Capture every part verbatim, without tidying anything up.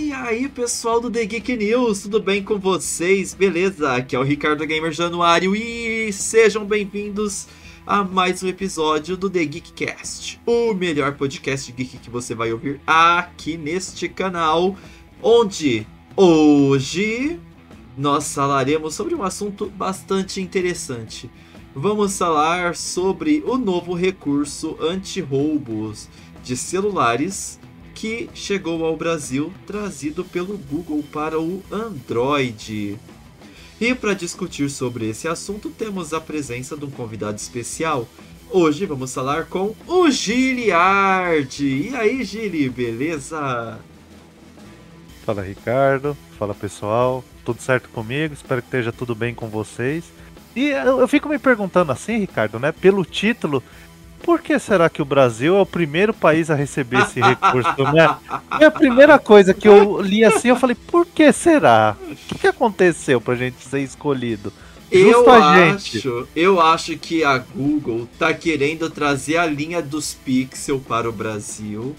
E aí, pessoal do The Geek News, tudo bem com vocês? Beleza? Aqui é o Ricardo Gamer Januário e sejam bem-vindos a mais um episódio do The Geekcast, o melhor podcast geek que você vai ouvir aqui neste canal, onde hoje nós falaremos sobre um assunto bastante interessante. Vamos falar sobre o novo recurso anti-roubos de celulares que chegou ao Brasil, trazido pelo Google para o Android. E para discutir sobre esse assunto, temos a presença de um convidado especial. Hoje vamos falar com o Giliard. E aí, Gili, beleza? Fala, Ricardo. Fala, pessoal. Tudo certo comigo? Espero que esteja tudo bem com vocês. E eu, eu fico me perguntando assim, Ricardo, né? Pelo título, por que será que o Brasil é o primeiro país a receber esse recurso, né? E a primeira coisa que eu li assim, eu falei, por que será? O que, que aconteceu pra gente ser escolhido? Eu Justo a gente. acho, eu acho que a Google tá querendo trazer a linha dos Pixel para o Brasil,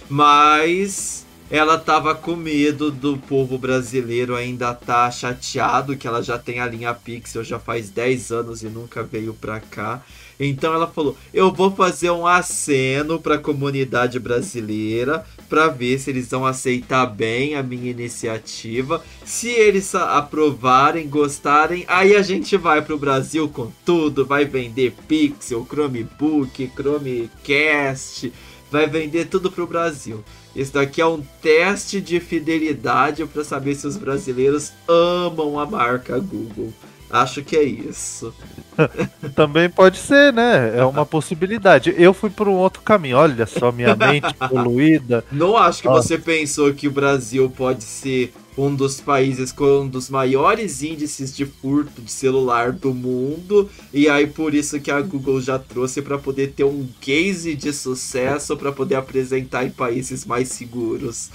mas ela tava com medo do povo brasileiro ainda tá chateado que ela já tem a linha Pixel já faz dez anos e nunca veio pra cá. Então ela falou, eu vou fazer um aceno para a comunidade brasileira para ver se eles vão aceitar bem a minha iniciativa. Se eles aprovarem, gostarem, aí a gente vai pro Brasil com tudo, vai vender Pixel, Chromebook, Chromecast, vai vender tudo pro Brasil. Isso daqui é um teste de fidelidade para saber se os brasileiros amam a marca Google. Acho que é isso. Também pode ser, né? É uma possibilidade. Eu fui por um outro caminho. Olha só, minha mente poluída. Não acho que ah. você pensou que o Brasil pode ser um dos países com um dos maiores índices de furto de celular do mundo. E aí por isso que a Google já trouxe para poder ter um case de sucesso para poder apresentar em países mais seguros.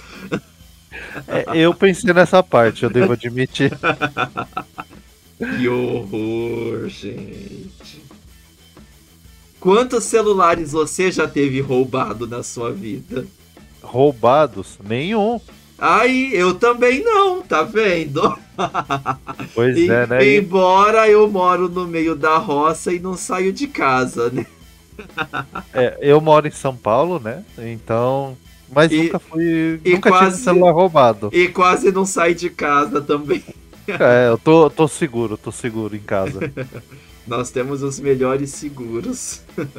É, eu pensei nessa parte, eu devo admitir. Que horror, gente. Quantos celulares você já teve roubado na sua vida? Roubados? Nenhum. Ai, eu também não, tá vendo? Pois e, é, né? Embora eu moro no meio da roça e não saio de casa, né? É, eu moro em São Paulo, né? Então... Mas e, nunca fui... E nunca quase, tive celular roubado. E quase não saio de casa também. É, eu tô, tô seguro, tô seguro em casa. Nós temos os melhores seguros.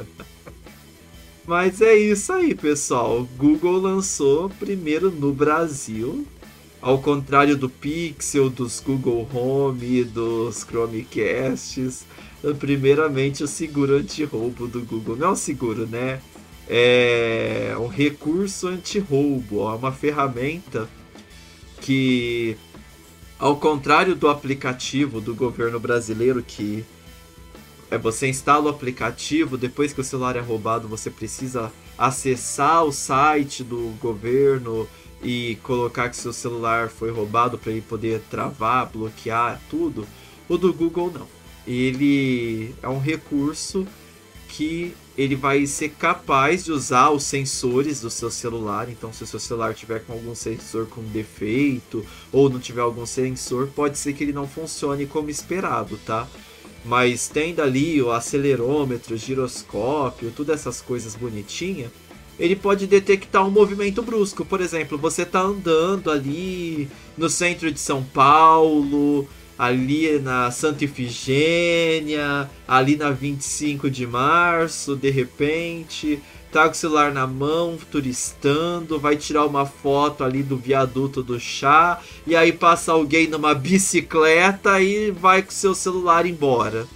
Mas é isso aí, pessoal. Google lançou primeiro no Brasil. Ao contrário do Pixel, dos Google Home, dos Chromecasts. Primeiramente o seguro anti-roubo do Google. Não é um seguro, né? É um recurso anti-roubo. É uma ferramenta que... Ao contrário do aplicativo do governo brasileiro, que é você instala o aplicativo, depois que o celular é roubado, você precisa acessar o site do governo e colocar que seu celular foi roubado para ele poder travar, bloquear, tudo. O do Google não. Ele é um recurso que ele vai ser capaz de usar os sensores do seu celular. Então, se o seu celular tiver com algum sensor com defeito ou não tiver algum sensor, pode ser que ele não funcione como esperado, tá? Mas tendo ali o acelerômetro, o giroscópio, todas essas coisas bonitinhas, ele pode detectar um movimento brusco. Por exemplo, você tá andando ali no centro de São Paulo, ali na Santa Ifigênia, ali na vinte e cinco de março, de repente, tá com o celular na mão, turistando, vai tirar uma foto ali do viaduto do chá, e aí passa alguém numa bicicleta e vai com o seu celular embora.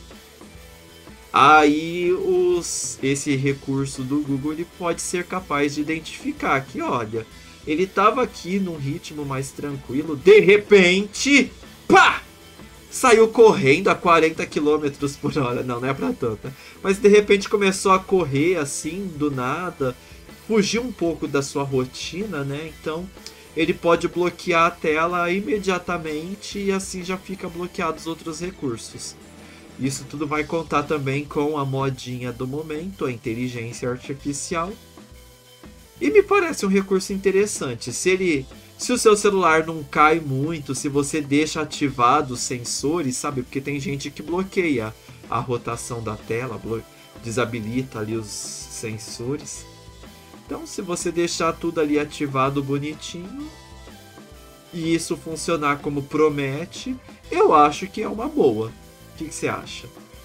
Aí os, esse recurso do Google ele pode ser capaz de identificar que, olha, ele tava aqui num ritmo mais tranquilo, de repente, pá! Saiu correndo a quarenta quilômetros por hora. Não, não é pra tanto. Mas de repente começou a correr assim, do nada. Fugiu um pouco da sua rotina, né? Então ele pode bloquear a tela imediatamente e assim já fica bloqueado os outros recursos. Isso tudo vai contar também com a modinha do momento, a inteligência artificial. E me parece um recurso interessante. Se ele Se o seu celular não cai muito, se você deixa ativado os sensores, sabe? Porque tem gente que bloqueia a rotação da tela, blo- desabilita ali os sensores. Então, se você deixar tudo ali ativado bonitinho e isso funcionar como promete, eu acho que é uma boa. O que, que você acha?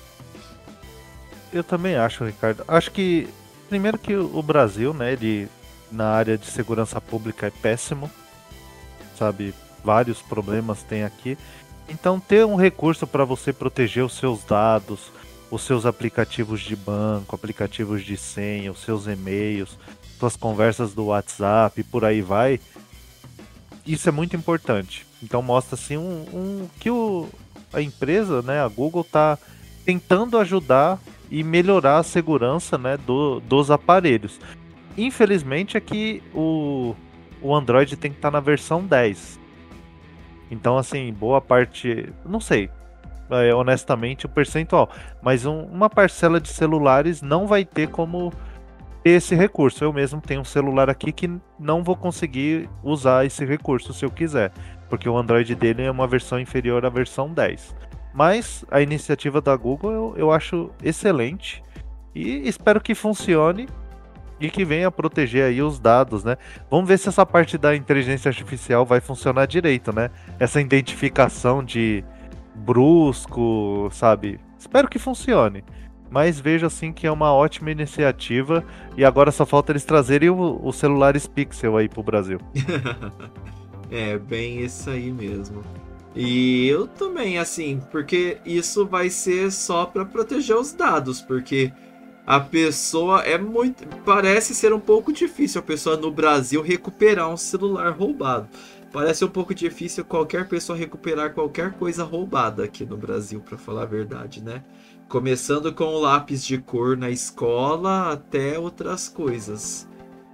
Eu também acho, Ricardo. Acho que, primeiro que o Brasil, né, ele, na área de segurança pública é péssimo, sabe? Vários problemas tem aqui. Então, ter um recurso para você proteger os seus dados, os seus aplicativos de banco, aplicativos de senha, os seus e-mails, suas conversas do WhatsApp e por aí vai, isso é muito importante. Então, mostra assim um, um que o, a empresa, né, a Google, está tentando ajudar e melhorar a segurança, né, do, dos aparelhos. Infelizmente é que o, o Android tem que estar na versão dez. Então, assim, boa parte, não sei, é, honestamente, o percentual, mas um, uma parcela de celulares não vai ter como ter esse recurso. Eu mesmo tenho um celular aqui que não vou conseguir usar esse recurso se eu quiser, porque o Android dele é uma versão inferior à versão dez. Mas a iniciativa da Google eu, eu acho excelente e espero que funcione e que venha proteger aí os dados, né? Vamos ver se essa parte da inteligência artificial vai funcionar direito, né? Essa identificação de brusco, sabe? Espero que funcione. Mas vejo assim que é uma ótima iniciativa e agora só falta eles trazerem os celulares Pixel aí pro Brasil. É, bem isso aí mesmo. E eu também, assim, porque isso vai ser só para proteger os dados, porque a pessoa é muito. Parece ser um pouco difícil a pessoa no Brasil recuperar um celular roubado. Parece um pouco difícil qualquer pessoa recuperar qualquer coisa roubada aqui no Brasil, para falar a verdade, né? Começando com o lápis de cor na escola até outras coisas.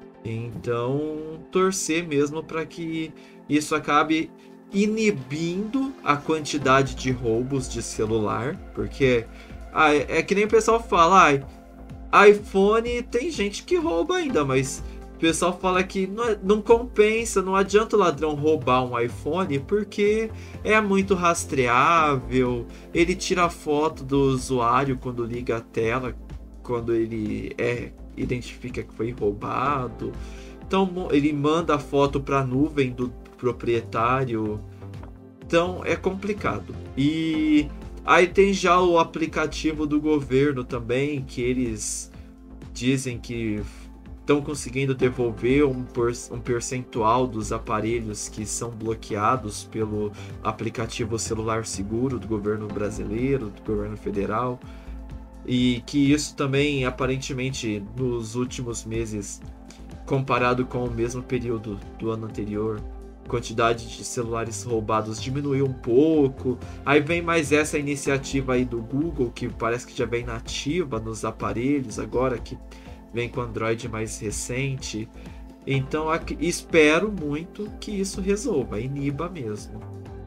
Então, torcer mesmo para que isso acabe inibindo a quantidade de roubos de celular, porque ah, é que nem o pessoal fala, ah, iPhone tem gente que rouba ainda, mas o pessoal fala que não, é, não compensa, não adianta o ladrão roubar um iPhone porque é muito rastreável, ele tira foto do usuário quando liga a tela, quando ele é, identifica que foi roubado, então ele manda a foto para a nuvem do proprietário, então é complicado. E aí tem já o aplicativo do governo também, que eles dizem que estão conseguindo devolver um, por, um percentual dos aparelhos que são bloqueados pelo aplicativo celular seguro do governo brasileiro, do governo federal, e que isso também aparentemente nos últimos meses, comparado com o mesmo período do ano anterior, a quantidade de celulares roubados diminuiu um pouco. Aí vem mais essa iniciativa aí do Google, que parece que já vem nativa nos aparelhos agora, que vem com Android mais recente. Então aqui, espero muito que isso resolva, iniba mesmo.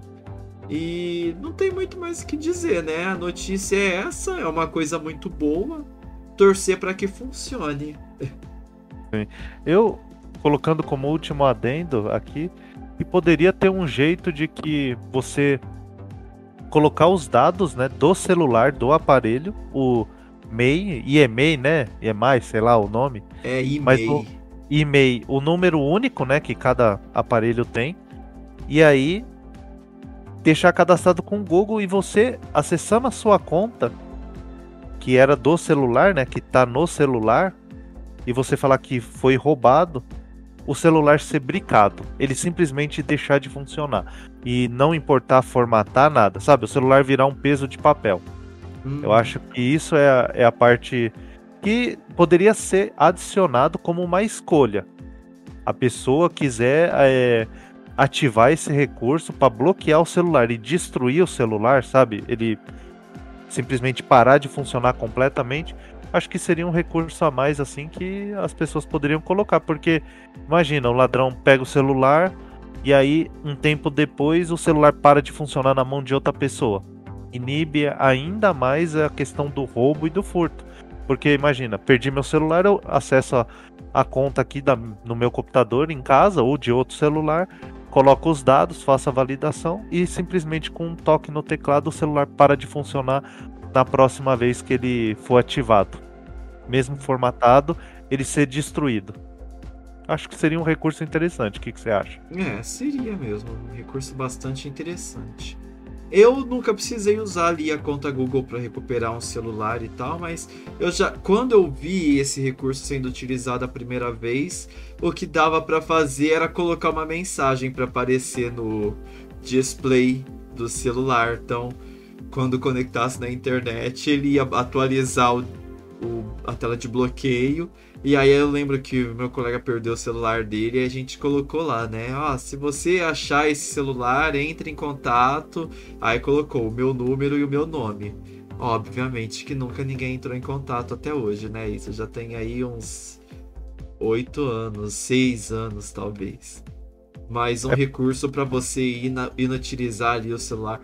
E não tem muito mais o que dizer, né? A notícia é essa, é uma coisa muito boa. Torcer para que funcione. Sim. Eu, colocando como último adendo aqui, que poderia ter um jeito de que você colocar os dados, né, do celular, do aparelho, o M E I, I M E I, né? I M E I, sei lá o nome. É I M E I. Mas o I M E I, o número único, né, que cada aparelho tem. E aí deixar cadastrado com o Google e você acessando a sua conta, que era do celular, né, que tá no celular, e você falar que foi roubado, o celular ser bricado, ele simplesmente deixar de funcionar e não importar formatar nada, sabe? O celular virar um peso de papel. Hum. Eu acho que isso é a, é a parte que poderia ser adicionado como uma escolha. A pessoa quiser é, ativar esse recurso para bloquear o celular e destruir o celular, sabe? Ele simplesmente parar de funcionar completamente. Acho que seria um recurso a mais assim que as pessoas poderiam colocar, porque imagina, o ladrão pega o celular e aí um tempo depois o celular para de funcionar na mão de outra pessoa. Inibe ainda mais a questão do roubo e do furto, porque imagina, perdi meu celular, eu acesso a, a conta aqui da, no meu computador em casa ou de outro celular coloca os dados, faça a validação e simplesmente com um toque no teclado o celular para de funcionar na próxima vez que ele for ativado. Mesmo formatado, ele ser destruído. Acho que seria um recurso interessante. O que, que você acha? É, seria mesmo. Um recurso bastante interessante. Eu nunca precisei usar ali a conta Google para recuperar um celular e tal, mas eu já, quando eu vi esse recurso sendo utilizado a primeira vez, o que dava para fazer era colocar uma mensagem para aparecer no display do celular. Então, quando conectasse na internet, ele ia atualizar o, o, a tela de bloqueio. E aí eu lembro que o meu colega perdeu o celular dele e a gente colocou lá, né? Ó, se você achar esse celular, entre em contato. Aí colocou o meu número e o meu nome. Obviamente que nunca ninguém entrou em contato até hoje, né? Isso já tem aí uns oito anos, seis anos talvez. Mas um É. recurso para você ina- inutilizar ali o celular.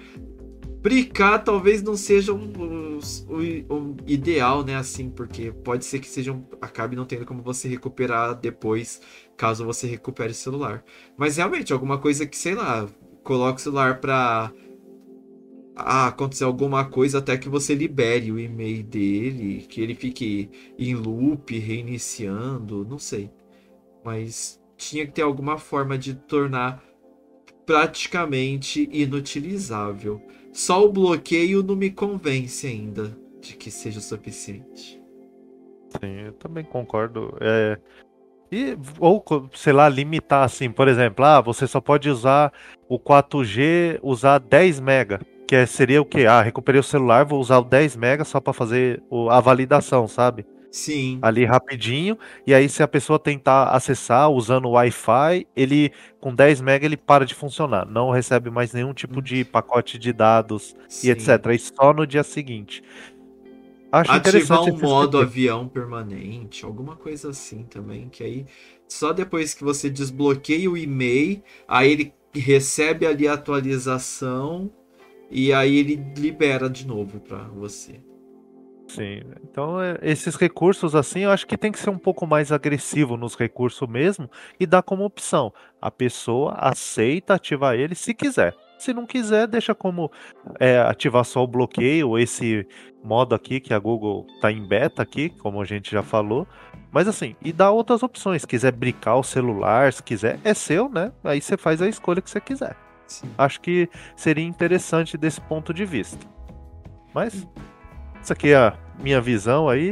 Bricar talvez não seja um, um, um, um ideal, né? Assim, porque pode ser que seja um, acabe não tendo como você recuperar depois, caso você recupere o celular. Mas realmente, alguma coisa que, sei lá, coloque o celular pra ah, acontecer alguma coisa até que você libere o e-mail dele, que ele fique em loop, reiniciando, não sei. Mas tinha que ter alguma forma de tornar praticamente inutilizável. Só o bloqueio não me convence ainda de que seja o suficiente. Sim, eu também concordo. É, e, ou, co- sei lá, limitar assim, por exemplo, ah, você só pode usar o quatro G, usar dez mega, que é- seria o quê? Ah, recuperei o celular, vou usar o dez mega só para fazer o- a validação, sabe? Sim, Ali rapidinho, e aí se a pessoa tentar acessar usando o Wi-Fi, ele com dez mega ele para de funcionar, não recebe mais nenhum tipo hum, de pacote de dados e sim. etcétera. E só no dia seguinte. Acho Ativar interessante um esses modo recursos. avião permanente, alguma coisa assim também, que aí só depois que você desbloqueia o e-mail, aí ele recebe ali a atualização e aí ele libera de novo para você. Sim, então é, esses recursos assim, eu acho que tem que ser um pouco mais agressivo nos recursos mesmo e dar como opção. A pessoa aceita ativar ele se quiser. Se não quiser, deixa como é, ativar só o bloqueio, esse modo aqui que a Google tá em beta aqui, como a gente já falou. Mas assim, e dá outras opções. Se quiser brincar o celular, se quiser, é seu, né? Aí você faz a escolha que você quiser. Sim. Acho que seria interessante desse ponto de vista. Mas isso aqui é a minha visão aí.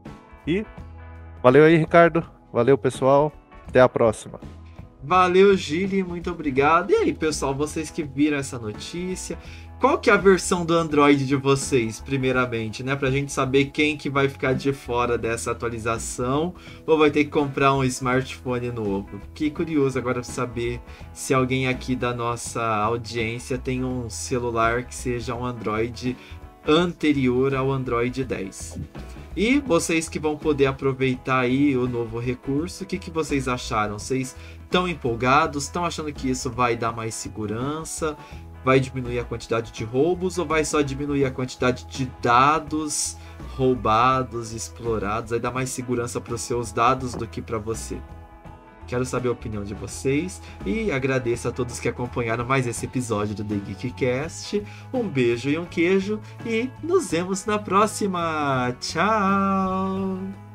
E valeu aí, Ricardo. Valeu, pessoal. Até a próxima. Valeu, Gili, muito obrigado. E aí, pessoal, vocês que viram essa notícia, qual que é a versão do Android de vocês, primeiramente, né? Pra gente saber quem que vai ficar de fora dessa atualização ou vai ter que comprar um smartphone novo. Fiquei curioso agora pra saber se alguém aqui da nossa audiência tem um celular que seja um Android anterior ao Android dez. E vocês que vão poder aproveitar aí o novo recurso, o que, que vocês acharam? Vocês estão empolgados? Estão achando que isso vai dar mais segurança? Vai diminuir a quantidade de roubos? Ou vai só diminuir a quantidade de dados roubados, explorados? Vai dar mais segurança para os seus dados do que para você? Quero saber a opinião de vocês e agradeço a todos que acompanharam mais esse episódio do The Geekcast. Um beijo e um queijo e nos vemos na próxima. Tchau!